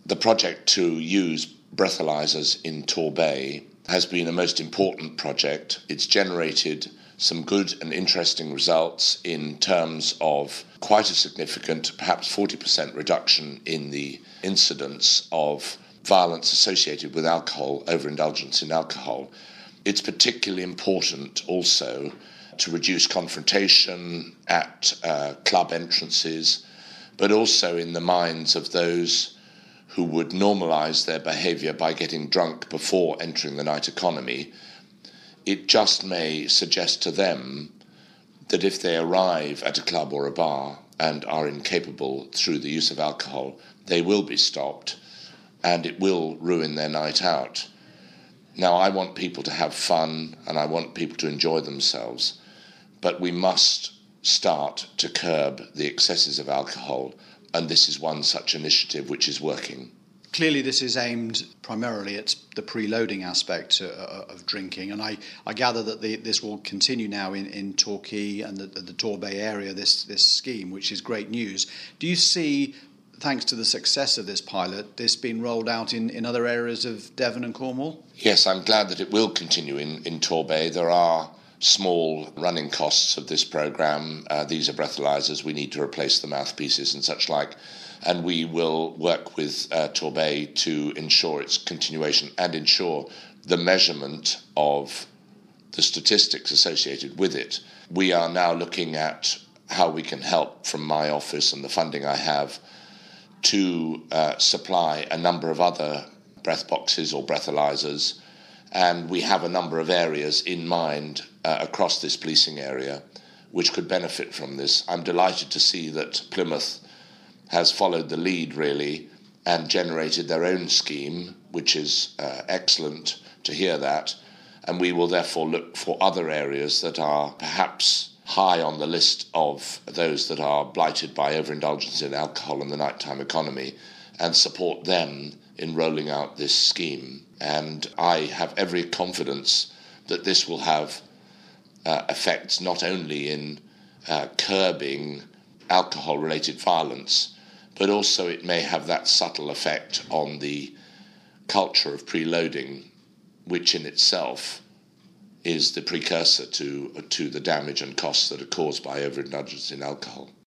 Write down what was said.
The project to use breathalyzers in Torbay has been a most important project. It's generated some good and interesting results in terms of quite a significant, perhaps 40% reduction in the incidence of violence associated with alcohol, overindulgence in alcohol. It's particularly important also to reduce confrontation at club entrances, but also in the minds of those who would normalise their behaviour by getting drunk before entering the night economy. It just may suggest to them that if they arrive at a club or a bar and are incapable through the use of alcohol, they will be stopped and it will ruin their night out. Now, I want people to have fun and I want people to enjoy themselves, but we must start to curb the excesses of alcohol, and this is one such initiative which is working. Clearly, this is aimed primarily at the preloading aspect of drinking, and I gather that this will continue now in Torquay and the Torbay area, this scheme, which is great news. Do you see, thanks to the success of this pilot, this being rolled out in other areas of Devon and Cornwall? Yes, I'm glad that it will continue in Torbay. There are small running costs of this programme. These are breathalyzers. We need to replace the mouthpieces and such like. And we will work with Torbay to ensure its continuation and ensure the measurement of the statistics associated with it. We are now looking at how we can help from my office and the funding I have to supply a number of other breath boxes or breathalyzers. And we have a number of areas in mind across this policing area which could benefit from this. I'm delighted to see that Plymouth has followed the lead, really, and generated their own scheme, which is excellent to hear that. And we will therefore look for other areas that are perhaps high on the list of those that are blighted by overindulgence in alcohol and the nighttime economy and support them in rolling out this scheme. And I have every confidence that this will have effects not only in curbing alcohol-related violence, but also it may have that subtle effect on the culture of preloading, which in itself is the precursor to the damage and costs that are caused by overindulgence in alcohol.